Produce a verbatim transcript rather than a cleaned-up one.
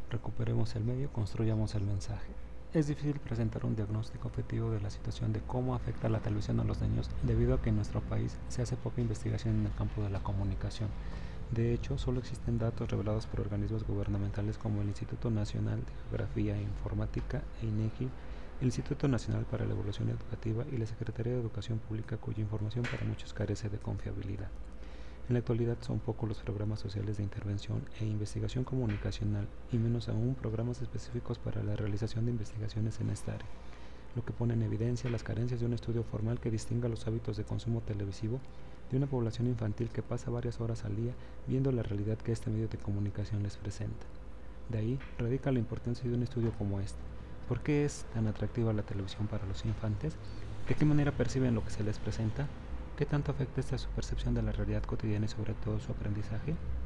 recuperemos el medio, construyamos el mensaje. Es difícil presentar un diagnóstico objetivo de la situación de cómo afecta la televisión a los niños debido a que en nuestro país se hace poca investigación en el campo de la comunicación. De hecho, solo existen datos revelados por organismos gubernamentales como el Instituto Nacional de Geografía e Informática e INEGI, el Instituto Nacional para la Evaluación Educativa y la Secretaría de Educación Pública, cuya información para muchos carece de confiabilidad. En la actualidad son pocos los programas sociales de intervención e investigación comunicacional, y menos aún programas específicos para la realización de investigaciones en esta área, lo que pone en evidencia las carencias de un estudio formal que distinga los hábitos de consumo televisivo de una población infantil que pasa varias horas al día viendo la realidad que este medio de comunicación les presenta. De ahí radica la importancia de un estudio como este. ¿Por qué es tan atractiva la televisión para los infantes? ¿De qué manera perciben lo que se les presenta? ¿Qué tanto afecta esta su percepción de la realidad cotidiana y sobre todo su aprendizaje?